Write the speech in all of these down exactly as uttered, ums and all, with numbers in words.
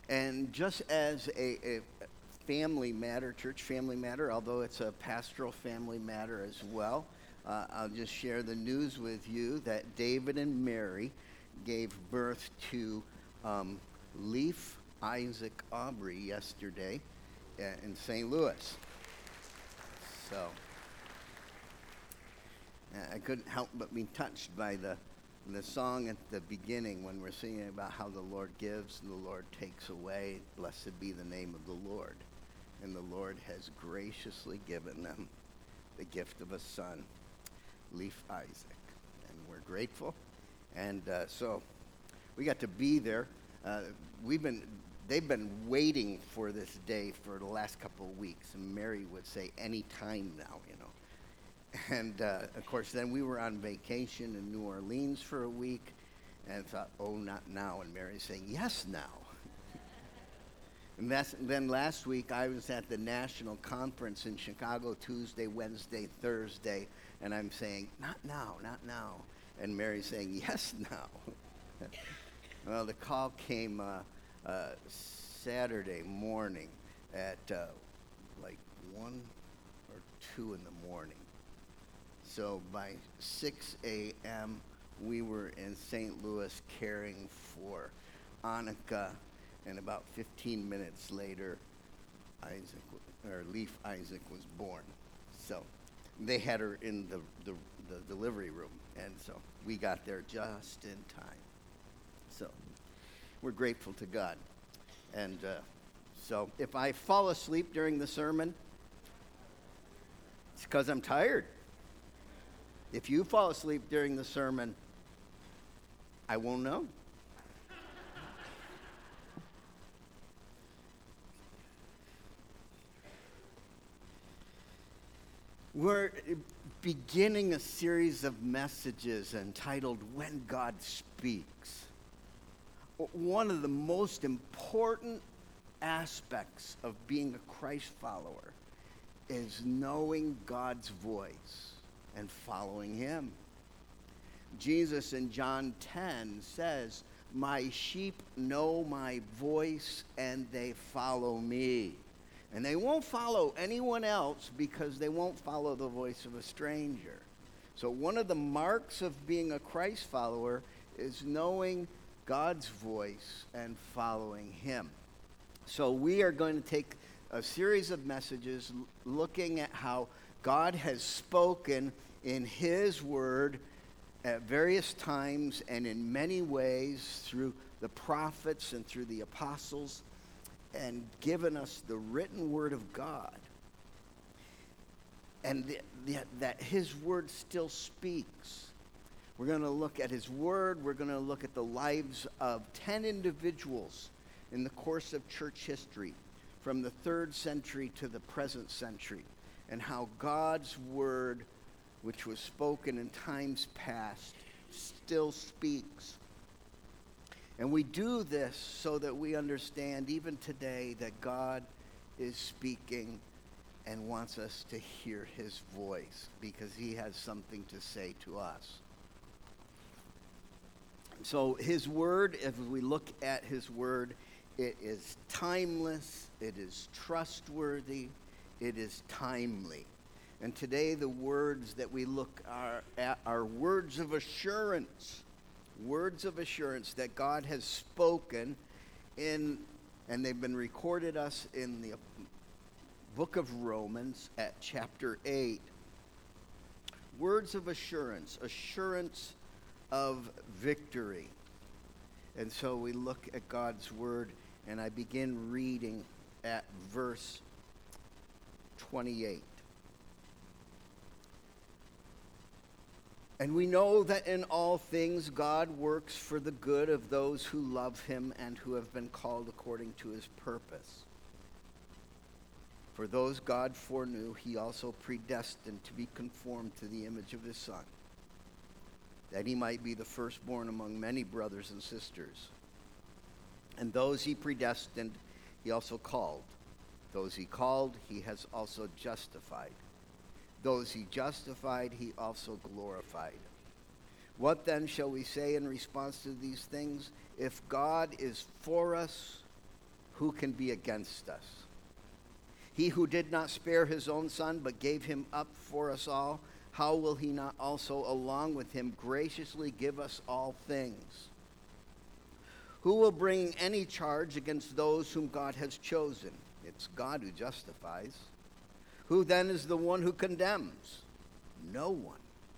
And just as a, a family matter, church family matter, although it's a pastoral family matter as well, uh, I'll just share the news with you that David and Mary gave birth to um, Leaf Isaac Aubrey yesterday uh, in Saint Louis. So uh, I couldn't help but be touched by the the song at the beginning when we're singing about how the Lord gives and the Lord takes away. Blessed be the name of the Lord. And the Lord has graciously given them the gift of a son, Leaf Isaac. And we're grateful. And uh, so we got to be there. Uh, we've been, they've been waiting for this day for the last couple of weeks. And Mary would say, any time now, you know. And, uh, of course, then we were on vacation in New Orleans for a week and thought, oh, not now. And Mary's saying, yes, now. And that's, then last week I was at the national conference in Chicago Tuesday, Wednesday, Thursday, and I'm saying, not now, not now. And Mary's saying, yes, now. Well, the call came uh, uh, Saturday morning at uh, like one or two in the morning. So by six a.m., we were in Saint Louis caring for Annika, and about fifteen minutes later, Isaac, or Leaf Isaac was born. So they had her in the, the, the delivery room, and so we got there just in time. So we're grateful to God. And uh, so if I fall asleep during the sermon, it's because I'm tired. If you fall asleep during the sermon, I won't know. We're beginning a series of messages entitled When God Speaks. One of the most important aspects of being a Christ follower is knowing God's voice and following him. Jesus in John ten says, my sheep know my voice and they follow me. And they won't follow anyone else because they won't follow the voice of a stranger. So one of the marks of being a Christ follower is knowing God's voice and following him. So we are going to take a series of messages looking at how God has spoken in his word at various times and in many ways through the prophets and through the apostles, and given us the written word of God. And the, the, that his word still speaks. We're going to look at his word. We're going to look at the lives of ten individuals in the course of church history, from the third century to the present century, and how God's word, which was spoken in times past, still speaks. And we do this so that we understand even today that God is speaking and wants us to hear his voice because he has something to say to us. So his word, if we look at his word, it is timeless, it is trustworthy, it is timely. And today the words that we look are at are words of assurance. Words of assurance that God has spoken in, and they've been recorded us in the book of Romans at chapter eight. Words of assurance, assurance of victory. And so we look at God's word, and I begin reading at verse twenty-eight. And we know that in all things God works for the good of those who love him and who have been called according to his purpose. For those God foreknew, he also predestined to be conformed to the image of his Son, that he might be the firstborn among many brothers and sisters. And those he predestined, he also called. Those he called, he has also justified. Those he justified, he also glorified. What then shall we say in response to these things? If God is for us, who can be against us? He who did not spare his own son, but gave him up for us all, how will he not also, along with him, graciously give us all things? Who will bring any charge against those whom God has chosen? It's God who justifies. Who then is the one who condemns? No one.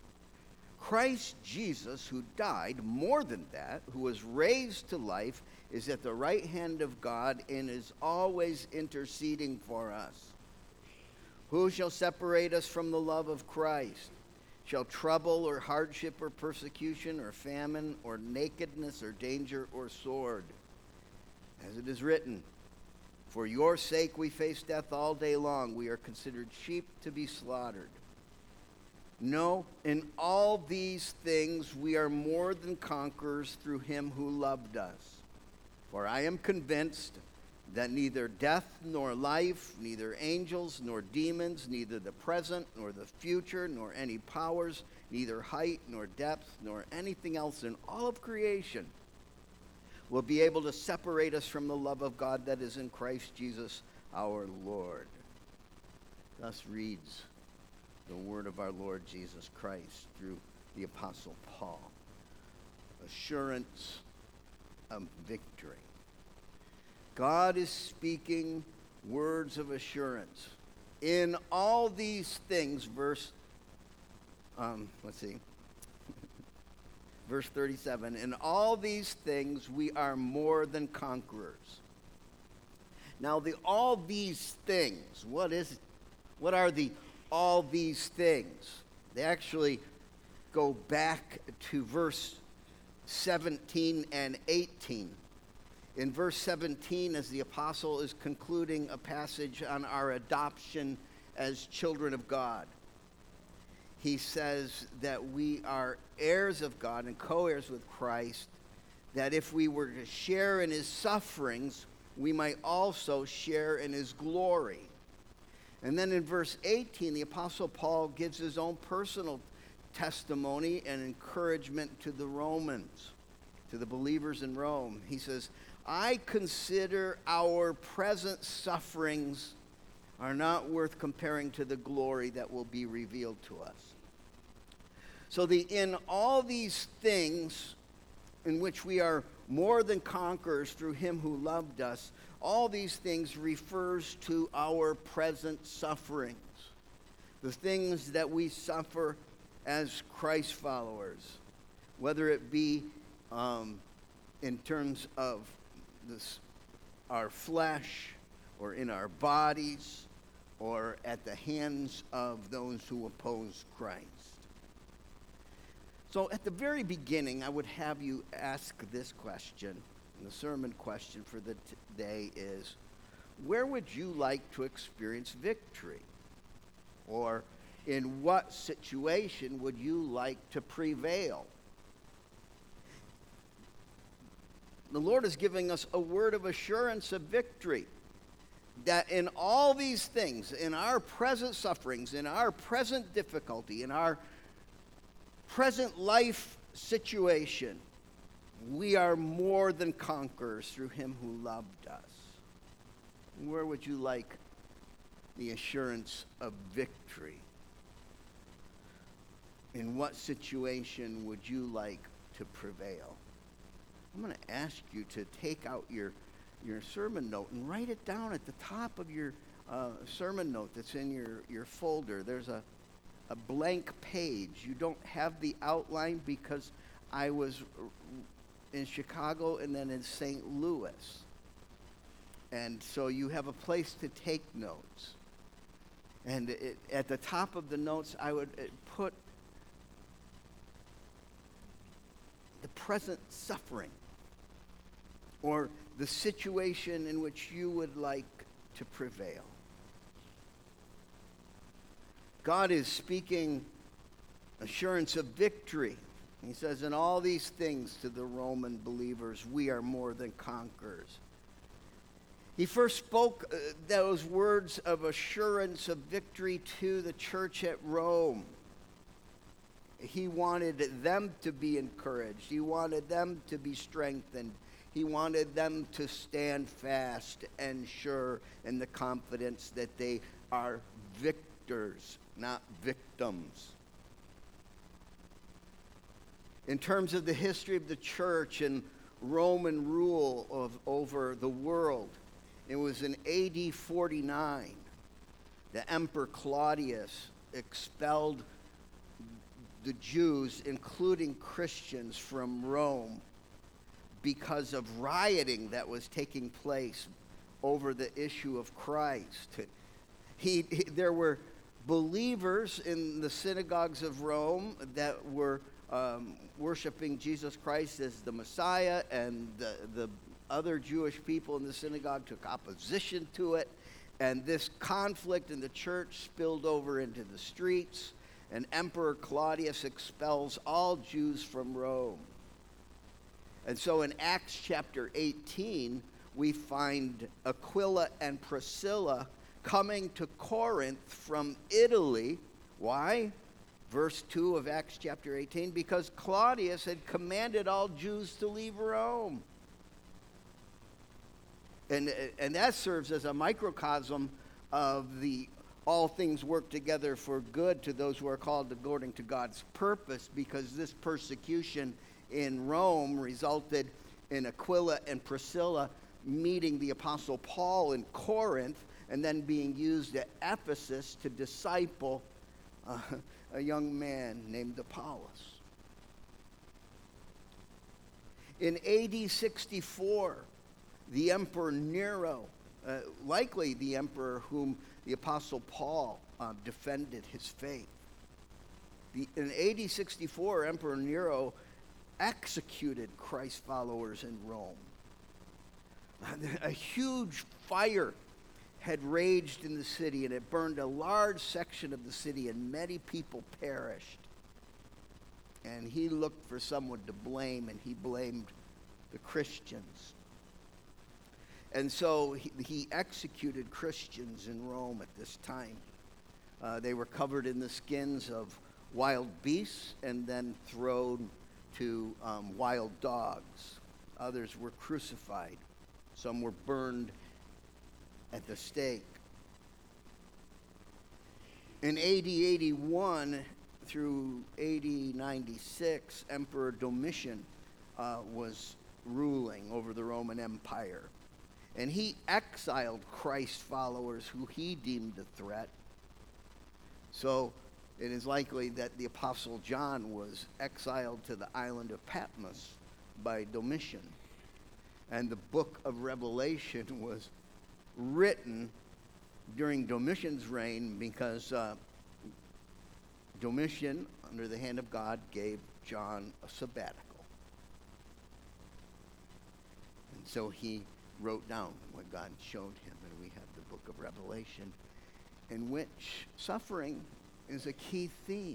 Christ Jesus, who died, more than that, who was raised to life, is at the right hand of God and is always interceding for us. Who shall separate us from the love of Christ? Shall trouble or hardship or persecution or famine or nakedness or danger or sword? As it is written, for your sake we face death all day long. We are considered sheep to be slaughtered. No, in all these things we are more than conquerors through him who loved us. For I am convinced that neither death nor life, neither angels nor demons, neither the present nor the future, nor any powers, neither height nor depth, nor anything else in all of creation will be able to separate us from the love of God that is in Christ Jesus our Lord. Thus reads the word of our Lord Jesus Christ through the Apostle Paul. Assurance of victory. God is speaking words of assurance. In all these things, verse, um, let's see, verse thirty-seven, in all these things we are more than conquerors. Now the all these things, what is it? What are the all these things? They actually go back to verse seventeen and eighteen. In verse seventeen, as the apostle is concluding a passage on our adoption as children of God, he says that we are heirs of God and co-heirs with Christ, that if we were to share in his sufferings, we might also share in his glory. And then in verse eighteen, the apostle Paul gives his own personal testimony and encouragement to the Romans, to the believers in Rome. He says, I consider our present sufferings are not worth comparing to the glory that will be revealed to us. So the in all these things in which we are more than conquerors through him who loved us, all these things refers to our present sufferings, the things that we suffer as Christ followers, whether it be um, in terms of this, our flesh, or in our bodies, or at the hands of those who oppose Christ. So at the very beginning, I would have you ask this question, and the sermon question for the t- day is, where would you like to experience victory? Or in what situation would you like to prevail? The Lord is giving us a word of assurance of victory, that in all these things, in our present sufferings, in our present difficulty, in our present life situation, we are more than conquerors through him who loved us. Where would you like the assurance of victory? In what situation would you like to prevail? I'm going to ask you to take out your, your sermon note and write it down at the top of your uh, sermon note that's in your, your folder. There's a, a blank page. You don't have the outline because I was in Chicago and then in Saint Louis. And so you have a place to take notes. And it, at the top of the notes, I would put the present suffering, or the situation in which you would like to prevail. God is speaking assurance of victory. He says, in all these things to the Roman believers, we are more than conquerors. He first spoke uh, those words of assurance of victory to the church at Rome. He wanted them to be encouraged. He wanted them to be strengthened. He wanted them to stand fast and sure in the confidence that they are victors, not victims. In terms of the history of the church and Roman rule of over the world, it was in A D forty-nine the Emperor Claudius expelled the Jews, including Christians, from Rome because of rioting that was taking place over the issue of Christ. He, he, there were believers in the synagogues of Rome that were um, worshiping Jesus Christ as the Messiah, and the, the other Jewish people in the synagogue took opposition to it, and this conflict in the church spilled over into the streets, and Emperor Claudius expels all Jews from Rome. And so in Acts chapter eighteen, we find Aquila and Priscilla coming to Corinth from Italy. Why? Verse two of Acts chapter eighteen, because Claudius had commanded all Jews to leave Rome. And, and that serves as a microcosm of the all things work together for good to those who are called according to God's purpose, because this persecution in Rome resulted in Aquila and Priscilla meeting the Apostle Paul in Corinth and then being used at Ephesus to disciple uh, a young man named Apollos. In A D sixty-four, the Emperor Nero, uh, likely the emperor whom the Apostle Paul uh, defended his faith. The, in A D sixty-four, Emperor Nero executed Christ's followers in Rome. A huge fire had raged in the city, and it burned a large section of the city, and many people perished. And he looked for someone to blame, and he blamed the Christians. And so he, he executed Christians in Rome at this time. Uh, they were covered in the skins of wild beasts and then thrown to um, wild dogs. Others were crucified. Some were burned at the stake. In A D eighty-one through A D ninety-six, Emperor Domitian uh, was ruling over the Roman Empire. And he exiled Christ's followers who he deemed a threat. So it is likely that the Apostle John was exiled to the island of Patmos by Domitian. And the book of Revelation was written during Domitian's reign because uh, Domitian, under the hand of God, gave John a sabbatical. And so he wrote down what God showed him, and we have the book of Revelation, in which suffering is a key theme.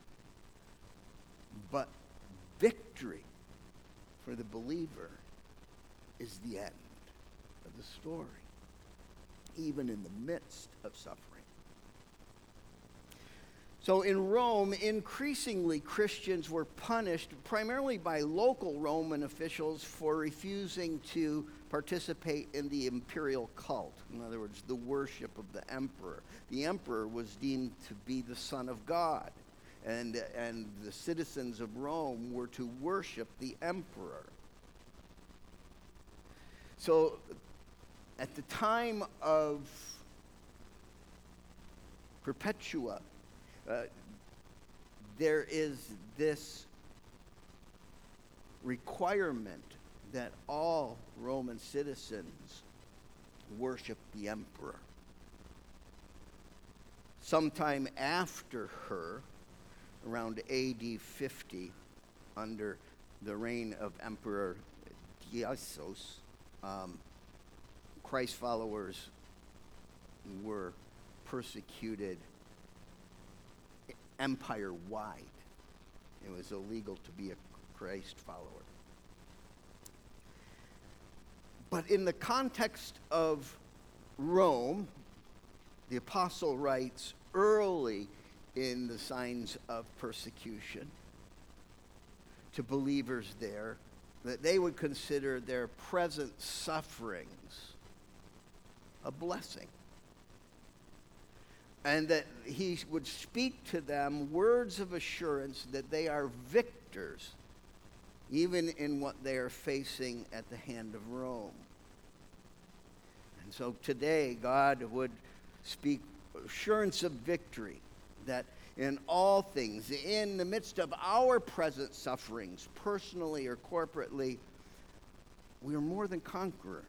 But victory for the believer is the end of the story, even in the midst of suffering. So in Rome, increasingly Christians were punished primarily by local Roman officials for refusing to participate in the imperial cult. In other words, the worship of the emperor. The emperor was deemed to be the Son of God, and, and the citizens of Rome were to worship the emperor. So at the time of Perpetua, uh, there is this requirement that all Roman citizens worship the emperor. Sometime after her, around A D fifty, under the reign of Emperor Dionysius, um, Christ followers were persecuted empire-wide. It was illegal to be a Christ follower. But in the context of Rome, the apostle writes early in the signs of persecution to believers there, that they would consider their present sufferings a blessing. And that he would speak to them words of assurance that they are victors, even in what they are facing at the hand of Rome. And so today, God would speak assurance of victory, that in all things, in the midst of our present sufferings, personally or corporately, we are more than conquerors.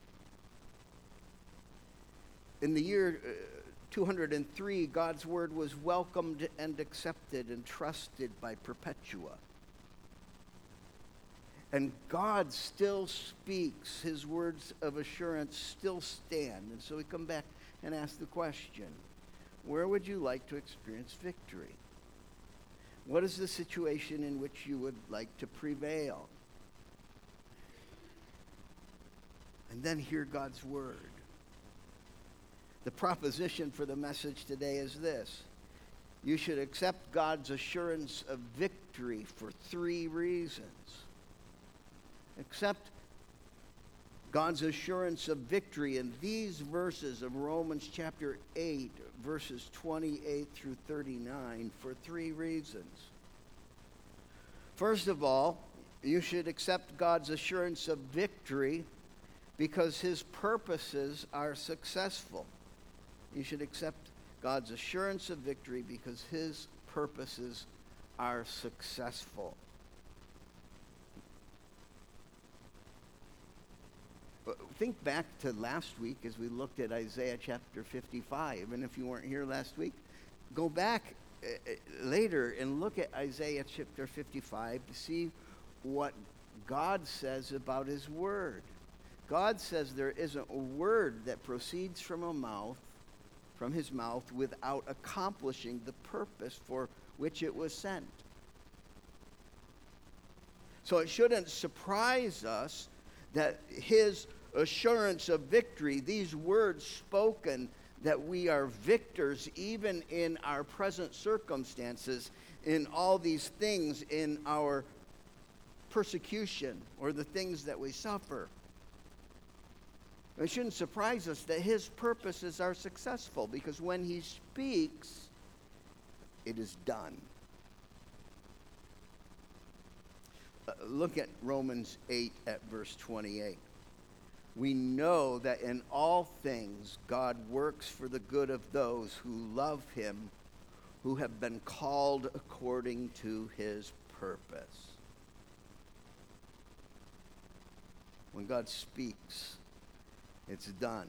In the year uh, two hundred three, God's word was welcomed and accepted and trusted by Perpetua. And God still speaks. His words of assurance still stand. And so we come back and ask the question, where would you like to experience victory? What is the situation in which you would like to prevail? And then hear God's word. The proposition for the message today is this: you should accept God's assurance of victory for three reasons. Accept God's assurance of victory in these verses of Romans chapter eight, verses twenty-eight through thirty-nine, for three reasons. First of all, you should accept God's assurance of victory because his purposes are successful. You should accept God's assurance of victory because his purposes are successful. Think back to last week as we looked at Isaiah chapter fifty-five. And if you weren't here last week, go back uh, later and look at Isaiah chapter fifty-five to see what God says about his word. God says there isn't a word that proceeds from a mouth, from his mouth, without accomplishing the purpose for which it was sent. So it shouldn't surprise us that his assurance of victory, these words spoken, that we are victors even in our present circumstances, in all these things, in our persecution or the things that we suffer. It shouldn't surprise us that his purposes are successful, because when he speaks, it is done. Uh, look at Romans eight at verse twenty-eight. We know that in all things God works for the good of those who love him, who have been called according to his purpose. When God speaks, it's done.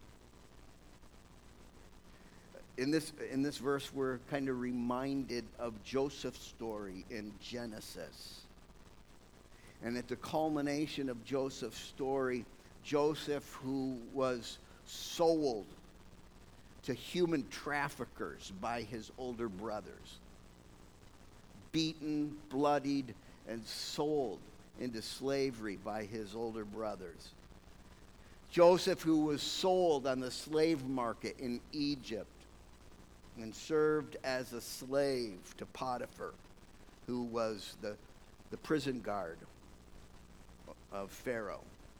In this, in this verse, we're kind of reminded of Joseph's story in Genesis. And at the culmination of Joseph's story, Joseph, who was sold to human traffickers by his older brothers, beaten, bloodied, and sold into slavery by his older brothers. Joseph, who was sold on the slave market in Egypt and served as a slave to Potiphar, who was the, the prison guard of Pharaoh.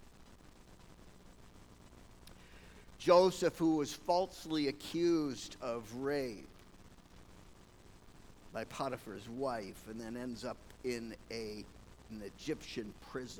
Joseph, who was falsely accused of rape by Potiphar's wife and then ends up in a, an Egyptian prison.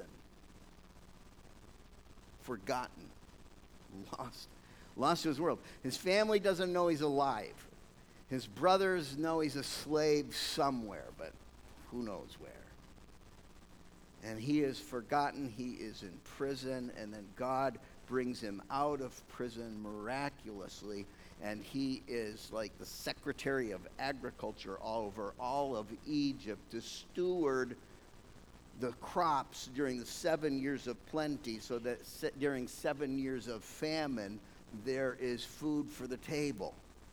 Forgotten, lost, lost to his world. His family doesn't know he's alive. His brothers know he's a slave somewhere, but who knows where. And he is forgotten. He is in prison, and then God brings him out of prison miraculously, and he is like the Secretary of Agriculture all over all of Egypt to steward the crops during the seven years of plenty, so that se- during seven years of famine, there is food for the table.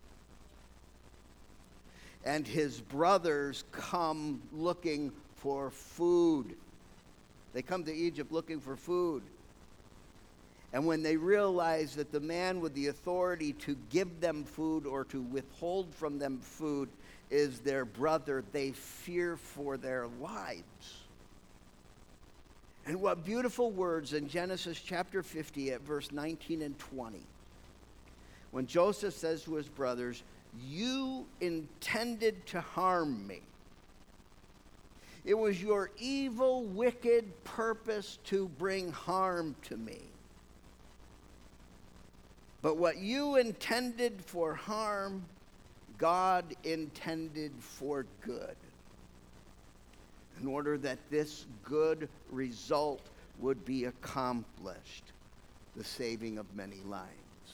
And his brothers come looking for food. They come to Egypt looking for food. And when they realize that the man with the authority to give them food or to withhold from them food is their brother, they fear for their lives. And what beautiful words in Genesis chapter fifty at verse nineteen and twenty. When Joseph says to his brothers, "You intended to harm me. It was your evil, wicked purpose to bring harm to me. But what you intended for harm, God intended for good, in order that this good result would be accomplished, the saving of many lives."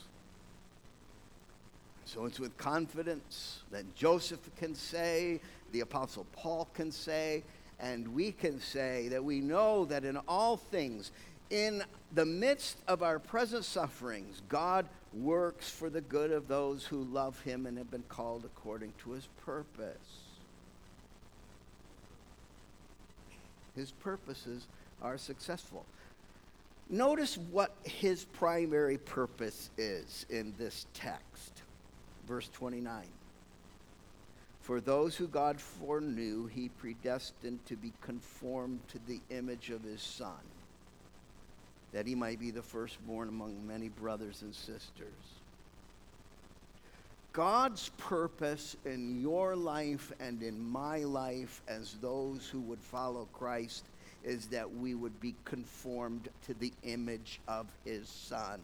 So it's with confidence that Joseph can say, the Apostle Paul can say, and we can say that we know that in all things, in the midst of our present sufferings, God works for the good of those who love him and have been called according to his purpose. His purposes are successful. Notice what his primary purpose is in this text. Verse twenty-nine. For those who God foreknew, he predestined to be conformed to the image of his Son, that he might be the firstborn among many brothers and sisters. God's purpose in your life and in my life as those who would follow Christ is that we would be conformed to the image of his Son.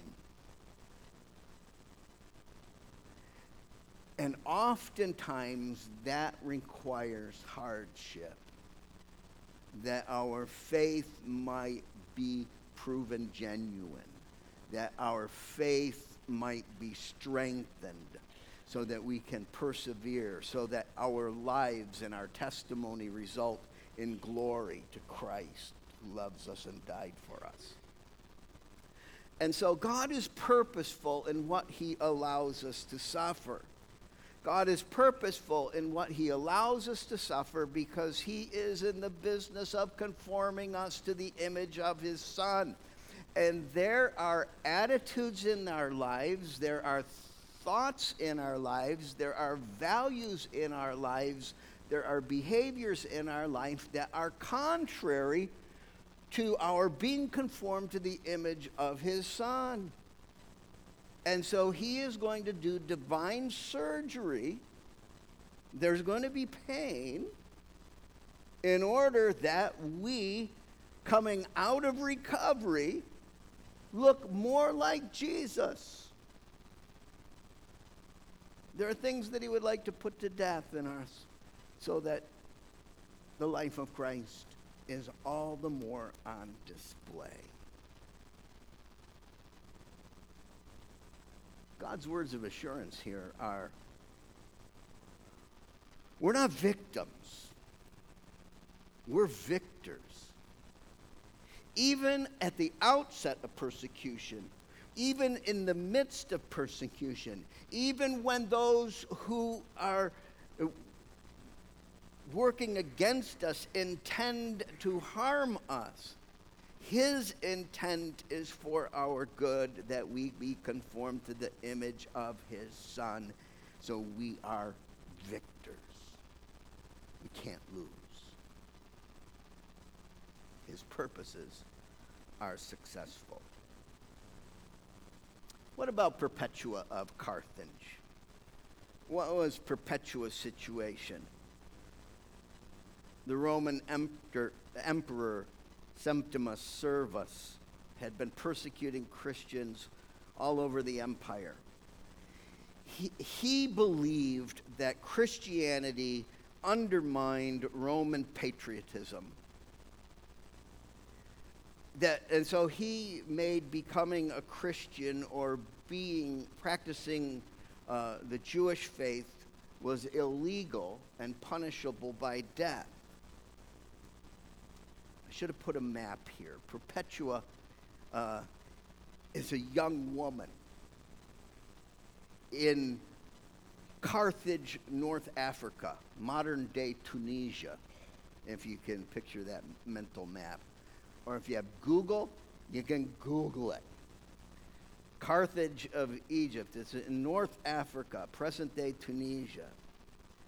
And oftentimes that requires hardship, that our faith might be proven genuine, that our faith might be strengthened so that we can persevere, so that our lives and our testimony result in glory to Christ who loves us and died for us. And so God is purposeful in what he allows us to suffer. God is purposeful in what he allows us to suffer because he is in the business of conforming us to the image of his Son. And there are attitudes in our lives, there are thoughts in our lives, there are values in our lives, there are behaviors in our life that are contrary to our being conformed to the image of his Son. And so he is going to do divine surgery. There's going to be pain in order that we, coming out of recovery, look more like Jesus. There are things that he would like to put to death in us so that the life of Christ is all the more on display. God's words of assurance here are, we're not victims. We're victors. Even at the outset of persecution, even in the midst of persecution, even when those who are working against us intend to harm us, his intent is for our good, that we be conformed to the image of his Son. So we are victors. We can't lose. His purposes are successful. What about Perpetua of Carthage? What was Perpetua's situation? The Roman emperor, emperor Septimus Severus had been persecuting Christians all over the empire. He, he believed that Christianity undermined Roman patriotism. That, and so he made becoming a Christian or being practicing uh, the Jewish faith was illegal and punishable by death. Should have put a map here. Perpetua uh, is a young woman in Carthage, North Africa, modern-day Tunisia, if you can picture that mental map. Or if you have Google, you can Google it. Carthage of Egypt. It's in North Africa, present-day Tunisia.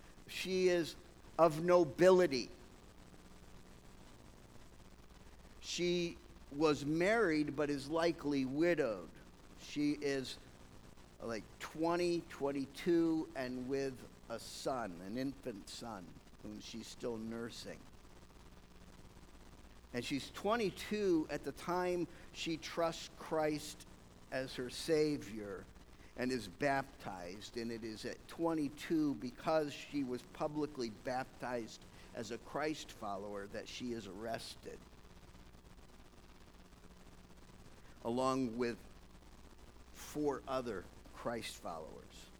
She is of nobility. She was married but is likely widowed. She is like twenty, twenty-two, and with a son, an infant son, whom she's still nursing. And she's twenty-two at the time she trusts Christ as her Savior and is baptized. And it is at twenty-two, because she was publicly baptized as a Christ follower, that she is arrested, along with four other Christ followers.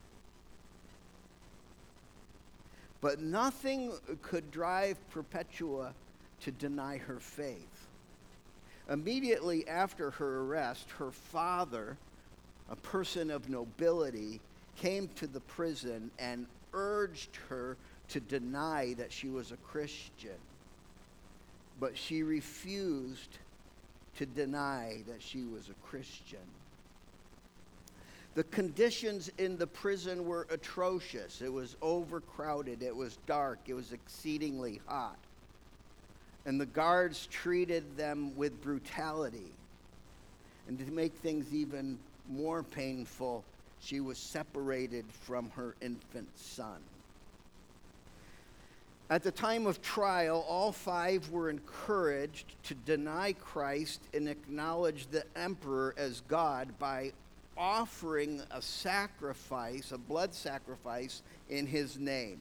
But nothing could drive Perpetua to deny her faith. Immediately after her arrest, her father, a person of nobility, came to the prison and urged her to deny that she was a Christian. But she refused to deny that she was a Christian. The conditions in the prison were atrocious. It was overcrowded. It was dark. It was exceedingly hot. And the guards treated them with brutality. And to make things even more painful, she was separated from her infant son. At the time of trial, all five were encouraged to deny Christ and acknowledge the emperor as God by offering a sacrifice, a blood sacrifice, in his name.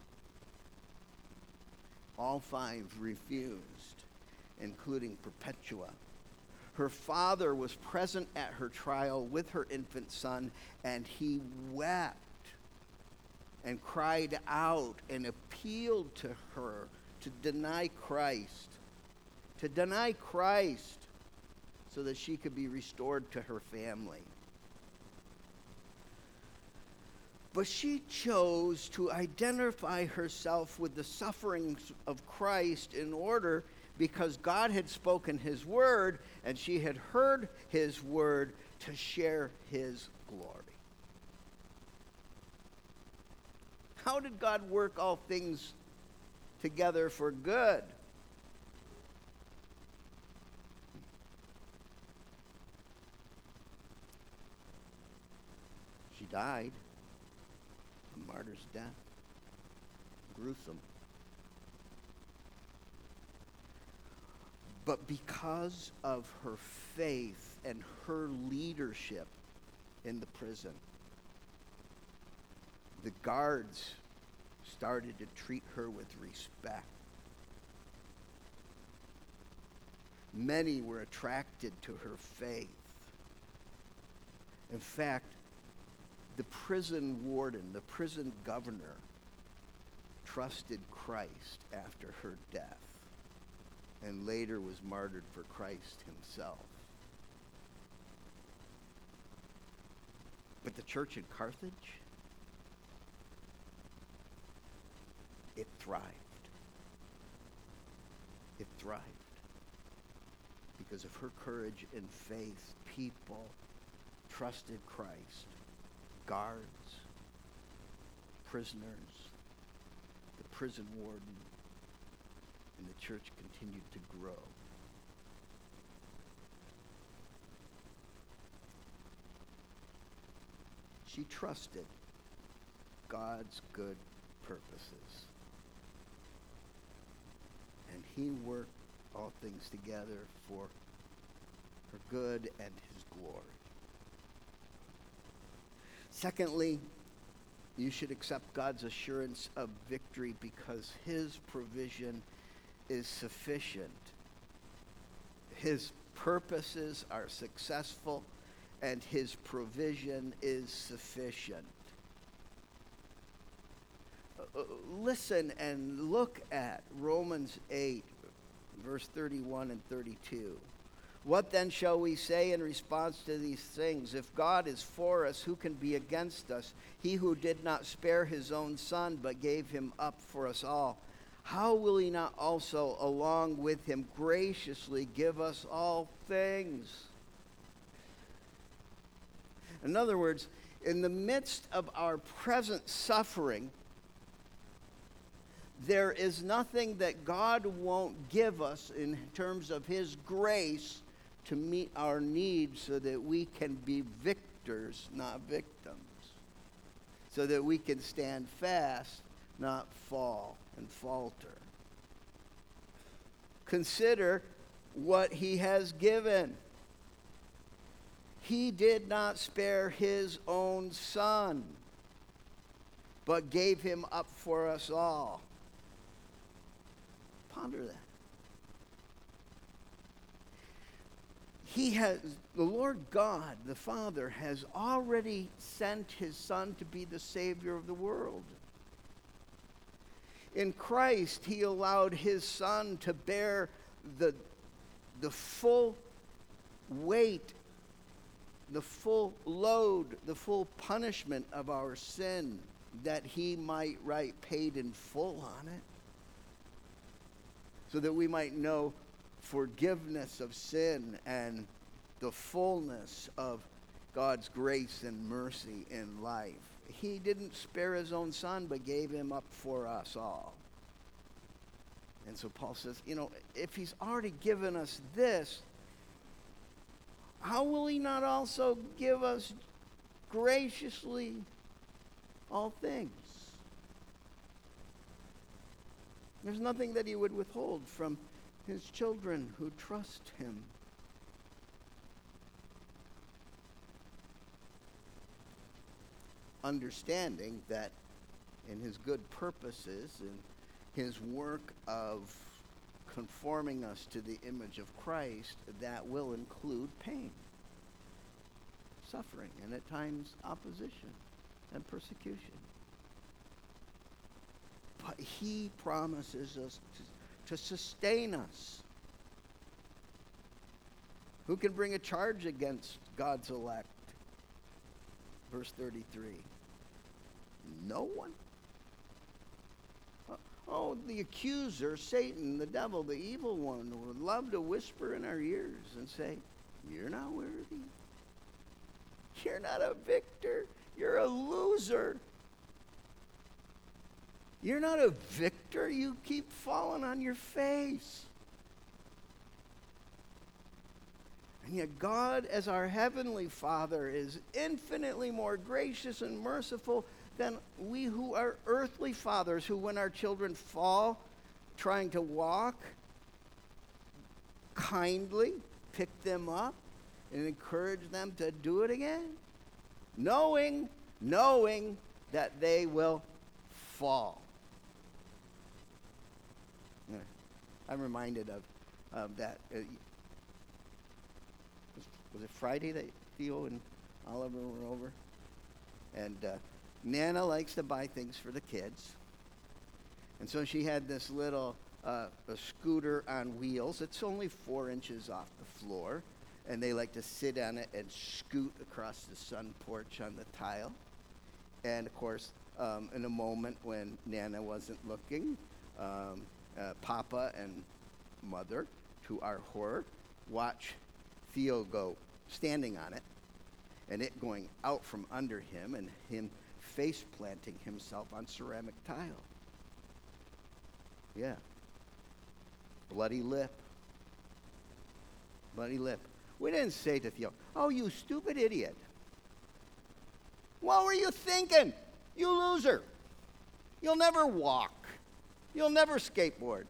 All five refused, including Perpetua. Her father was present at her trial with her infant son, and he wept and cried out and appealed to her to deny Christ, to deny Christ so that she could be restored to her family. But she chose to identify herself with the sufferings of Christ in order, because God had spoken his word and she had heard his word, to share his glory. How did God work all things together for good? She died. A martyr's death. Gruesome. But because of her faith and her leadership in the prison, the guards started to treat her with respect. Many were attracted to her faith. In fact, the prison warden, the prison governor, trusted Christ after her death, and later was martyred for Christ himself. But the church in Carthage, it thrived. It thrived. Because of her courage and faith, people trusted Christ. Guards, prisoners, the prison warden, and the church continued to grow. She trusted God's good purposes. And he worked all things together for her good and his glory. Secondly, you should accept God's assurance of victory because his provision is sufficient. His purposes are successful and his provision is sufficient. Uh, listen and look at Romans eight, verse thirty-one and thirty-two. What then shall we say in response to these things? If God is for us, who can be against us? He who did not spare his own son, but gave him up for us all, how will he not also, along with him, graciously give us all things? In other words, in the midst of our present suffering, There is nothing that God won't give us in terms of his grace to meet our needs so that we can be victors, not victims. So that we can stand fast, not fall and falter. Consider what he has given. He did not spare his own son, but gave him up for us all. Ponder that. He has, the Lord God, the Father, has already sent his Son to be the Savior of the world. In Christ, he allowed his Son to bear the, the full weight, the full load, the full punishment of our sin, that he might write paid in full on it, so that we might know forgiveness of sin and the fullness of God's grace and mercy in life. He didn't spare his own son, but gave him up for us all. And so Paul says, you know, if he's already given us this, how will he not also give us graciously all things? There's nothing that he would withhold from his children who trust him. Understanding that in his good purposes and his work of conforming us to the image of Christ, that will include pain, suffering, and at times opposition and persecution. But he promises us to, to sustain us. Who can bring a charge against God's elect? Verse thirty-three. No one. Oh, the accuser, Satan, the devil, the evil one, would love to whisper in our ears and say, you're not worthy. You're not a victor. You're a loser. You're not a victor. You keep falling on your face. And yet God, as our heavenly Father, is infinitely more gracious and merciful than we who are earthly fathers, who when our children fall trying to walk, kindly pick them up and encourage them to do it again, knowing, knowing that they will fall. I'm reminded of, of that. Uh, was, was it Friday that Theo and Oliver were over? And uh, Nana likes to buy things for the kids. And so she had this little uh, a scooter on wheels. It's only four inches off the floor. And they like to sit on it and scoot across the sun porch on the tile. And, of course, um, in a moment when Nana wasn't looking, um, uh, Papa and Mother, to our horror, watch Theo go standing on it, and it going out from under him, and him face planting himself on ceramic tile. Yeah. Bloody lip. Bloody lip. We didn't say to Theo, oh, you stupid idiot. What were you thinking? You loser. You'll never walk. You'll never skateboard.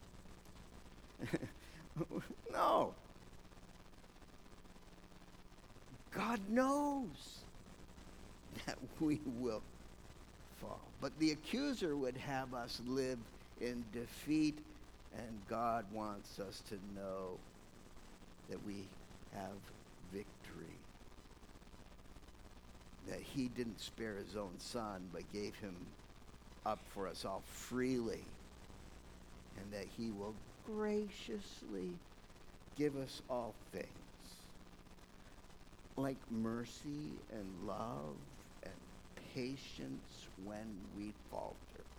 No. God knows that we will fall. But the accuser would have us live in defeat, and God wants us to know that we have victory. That he didn't spare his own son, but gave him up for us all freely. And that he will graciously give us all things. Like mercy and love and patience when we falter.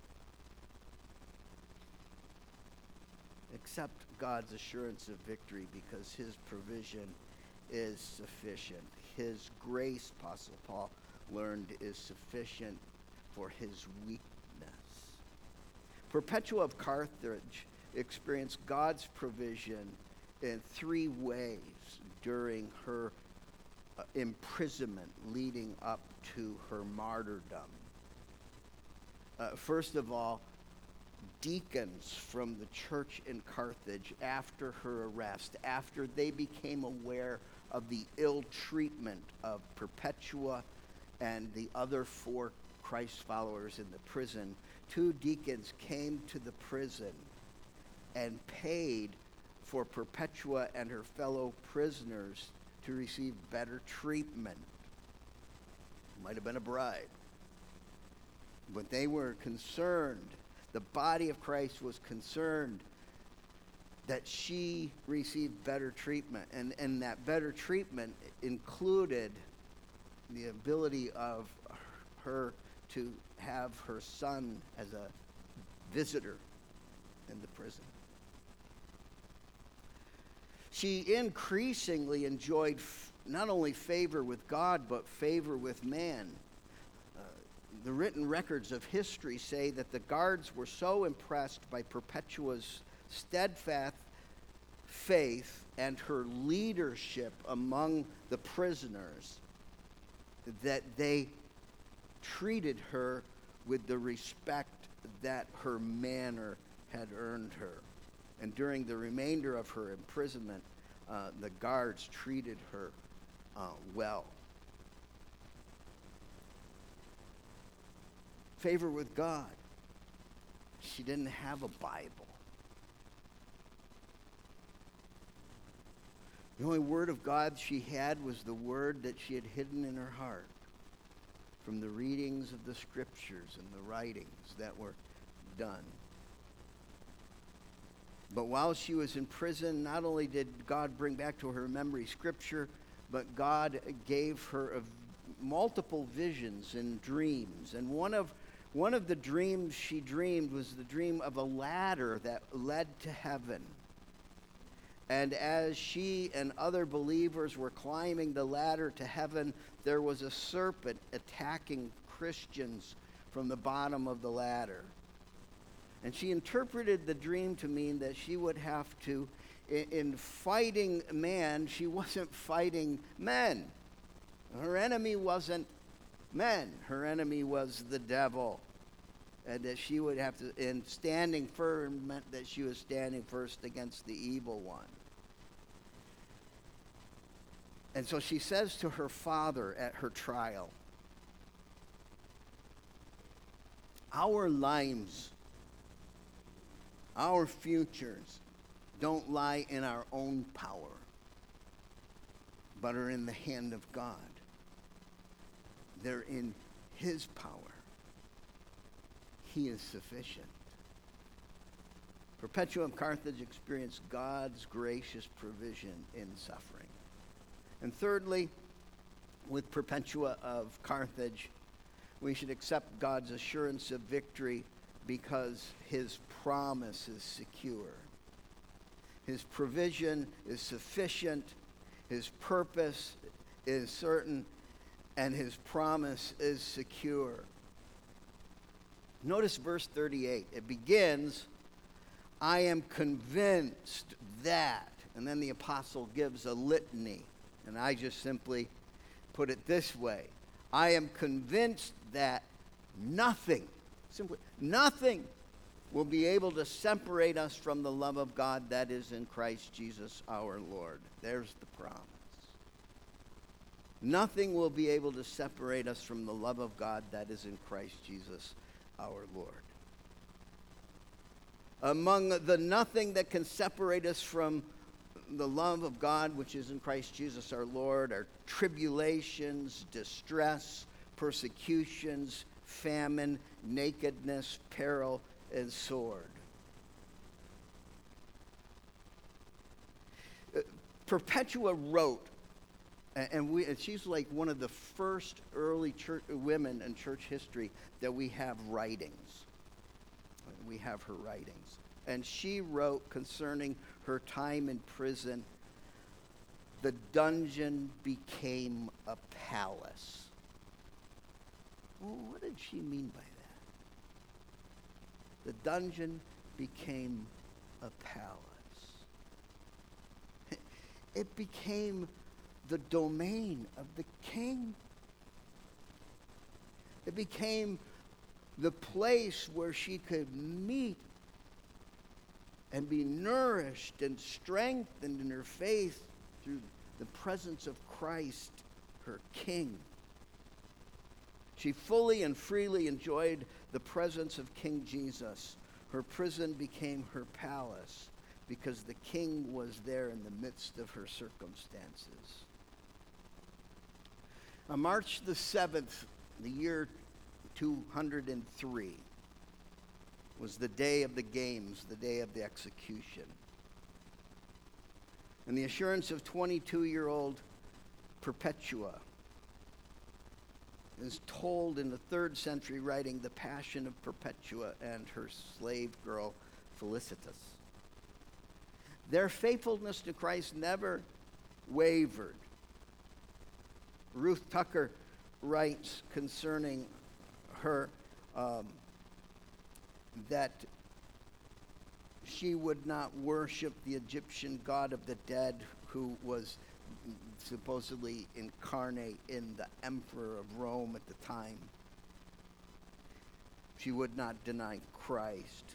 Accept God's assurance of victory because his provision is sufficient. His grace, Apostle Paul learned, is sufficient for his weakness. Perpetua of Carthage experienced God's provision in three ways during her uh, imprisonment leading up to her martyrdom. Uh, first of all, deacons from the church in Carthage after her arrest, after they became aware of the ill treatment of Perpetua and the other four Christ followers in the prison, two deacons came to the prison and paid for Perpetua and her fellow prisoners to receive better treatment. Might have been a bribe. But they were concerned, the body of Christ was concerned that she received better treatment. And, and that better treatment included the ability of her to have her son as a visitor in the prison. She increasingly enjoyed f- not only favor with God, but favor with man. Uh, the written records of history say that the guards were so impressed by Perpetua's steadfast faith and her leadership among the prisoners that they treated her with the respect that her manner had earned her. And during the remainder of her imprisonment, uh, the guards treated her uh, well. Favor with God. She didn't have a Bible. The only word of God she had was the word that she had hidden in her heart from the readings of the scriptures and the writings that were done. But while she was in prison, not only did God bring back to her memory scripture, but God gave her a, multiple visions and dreams. And one of one of the dreams she dreamed was the dream of a ladder that led to heaven. And as she and other believers were climbing the ladder to heaven, there was a serpent attacking Christians from the bottom of the ladder. And she interpreted the dream to mean that she would have to, in, in fighting man, she wasn't fighting men. Her enemy wasn't men. Her enemy was the devil. And that she would have to, in standing firm meant that she was standing first against the evil one. And so she says to her father at her trial, our lives, our futures don't lie in our own power, but are in the hand of God. They're in his power. He is sufficient. Perpetua of Carthage experienced God's gracious provision in suffering. And thirdly, with Perpetua of Carthage, we should accept God's assurance of victory because his promise is secure. His provision is sufficient, his purpose is certain, and his promise is secure. Notice verse thirty-eight. It begins, I am convinced that, and then the apostle gives a litany, and I just simply put it this way. I am convinced that nothing, simply nothing, will be able to separate us from the love of God that is in Christ Jesus our Lord. There's the promise. Nothing will be able to separate us from the love of God that is in Christ Jesus our Lord. Among the nothing that can separate us from the love of God which is in Christ Jesus our Lord are tribulations, distress, persecutions, famine, nakedness, peril, and sword. Uh, Perpetua wrote, and, we, and she's like one of the first early church, women in church history that we have writings. We have her writings. And she wrote concerning her time in prison, the dungeon became a palace. Well, what did she mean by that? The dungeon became a palace. It became the domain of the king. It became the place where she could meet and be nourished and strengthened in her faith through the presence of Christ, her King. She fully and freely enjoyed the presence of King Jesus. Her prison became her palace because the King was there in the midst of her circumstances. On March the seventh, the year two hundred three, was the day of the games, the day of the execution. And the assurance of twenty-two-year-old Perpetua is told in the third century writing, The Passion of Perpetua and her slave girl Felicitas. Their faithfulness to Christ never wavered. Ruth Tucker writes concerning her um, that she would not worship the Egyptian god of the dead, who was supposedly incarnate in the emperor of Rome at the time. She would not deny Christ.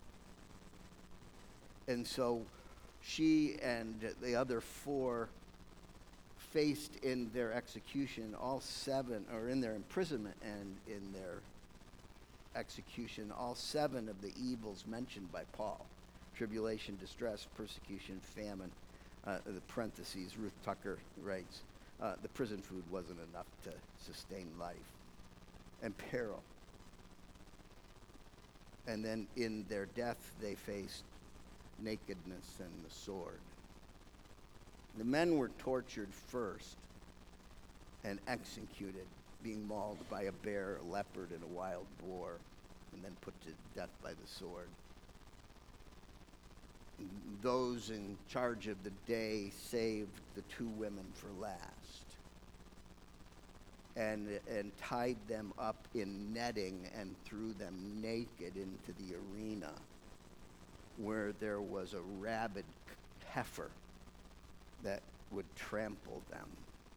And so she and the other four faced in their execution, all seven, or in their imprisonment and in their execution, all seven of the evils mentioned by Paul: tribulation, distress, persecution, famine. Uh, the parentheses, Ruth Tucker writes, uh, the prison food wasn't enough to sustain life. And peril. And then in their death, they faced nakedness and the sword. The men were tortured first and executed, being mauled by a bear, a leopard, and a wild boar, and then put to death by the sword. Those in charge of the day saved the two women for last and, and tied them up in netting and threw them naked into the arena where there was a rabid heifer that would trample them.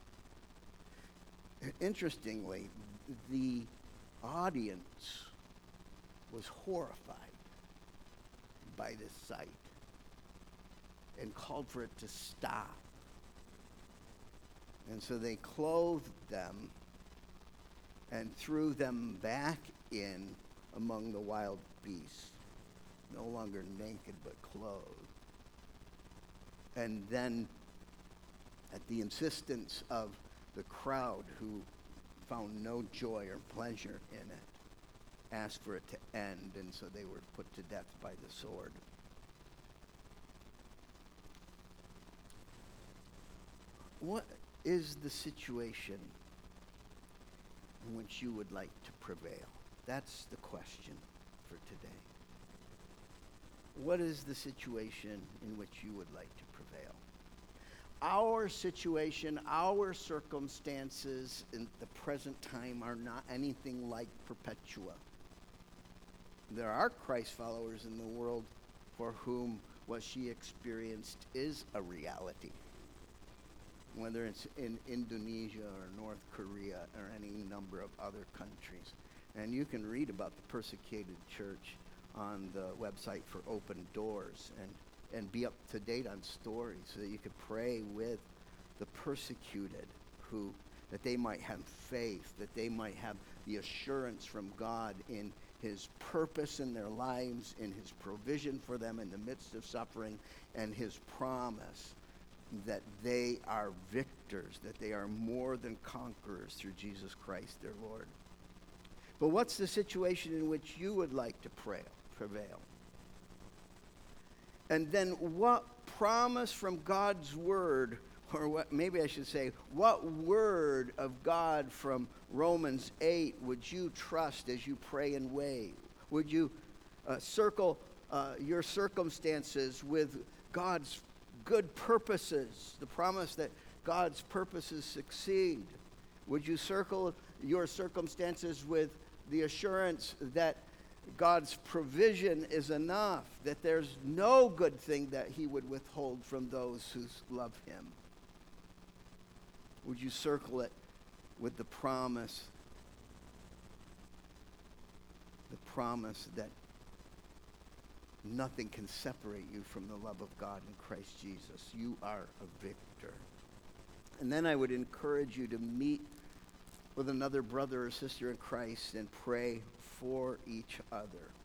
Interestingly, the audience was horrified by this sight and called for it to stop. And so they clothed them and threw them back in among the wild beasts, no longer naked but clothed. And then, at the insistence of the crowd, who found no joy or pleasure in it, asked for it to end, and so they were put to death by the sword. What is the situation in which you would like to prevail? That's the question for today. What is the situation in which you would like to prevail? Our situation, our circumstances in the present time are not anything like Perpetua. There are Christ followers in the world for whom what she experienced is a reality, whether it's in Indonesia or North Korea or any number of other countries. And you can read about the persecuted church on the website for Open Doors and, and be up to date on stories so that you could pray with the persecuted, who that they might have faith, that they might have the assurance from God in his purpose in their lives, in his provision for them in the midst of suffering, and his promise that they are victors, that they are more than conquerors through Jesus Christ their Lord. But what's the situation in which you would like to pray, prevail? And then what promise from God's word, or what maybe I should say, what word of God from Romans eight would you trust as you pray and weigh? Would you uh, circle uh, your circumstances with God's good purposes, the promise that God's purposes succeed? Would you circle your circumstances with the assurance that God's provision is enough, that there's no good thing that he would withhold from those who love him. Would you circle it with the promise, the promise that nothing can separate you from the love of God in Christ Jesus. You are a victor. And then I would encourage you to meet with another brother or sister in Christ and pray for each other.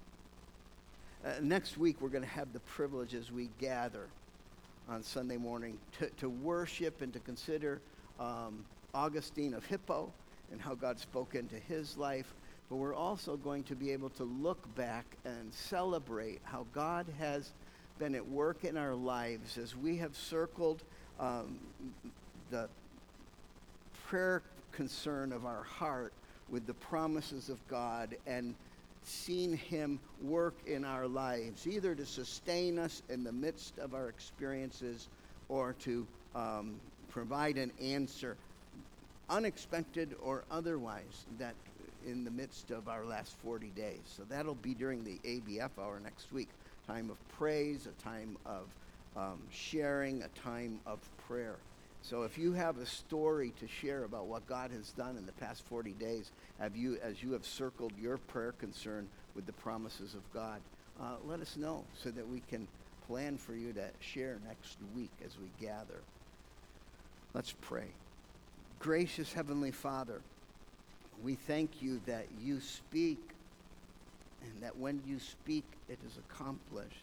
Uh, next week, we're going to have the privilege as we gather on Sunday morning to, to worship and to consider um, Augustine of Hippo and how God spoke into his life. But we're also going to be able to look back and celebrate how God has been at work in our lives as we have circled um, the prayer concern of our heart with the promises of God and seen him work in our lives, either to sustain us in the midst of our experiences or to um, provide an answer, unexpected or otherwise, that in the midst of our last forty days. So that'll be during the A B F hour next week. Time of praise, a time of um, sharing, a time of prayer. So if you have a story to share about what God has done in the past forty days, have you, as you have circled your prayer concern with the promises of God, uh, let us know so that we can plan for you to share next week as we gather. Let's pray. Gracious Heavenly Father, we thank you that you speak, and that when you speak, it is accomplished.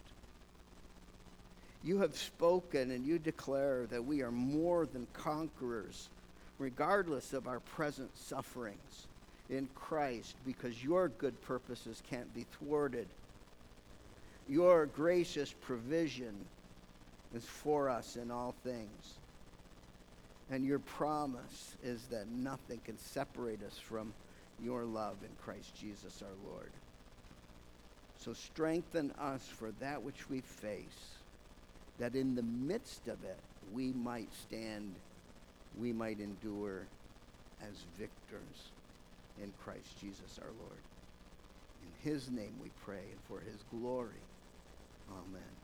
You have spoken and you declare that we are more than conquerors, regardless of our present sufferings in Christ, because your good purposes can't be thwarted. Your gracious provision is for us in all things. And your promise is that nothing can separate us from your love in Christ Jesus our Lord. So strengthen us for that which we face, that in the midst of it, we might stand, we might endure as victors in Christ Jesus our Lord. In his name we pray, and for his glory. Amen.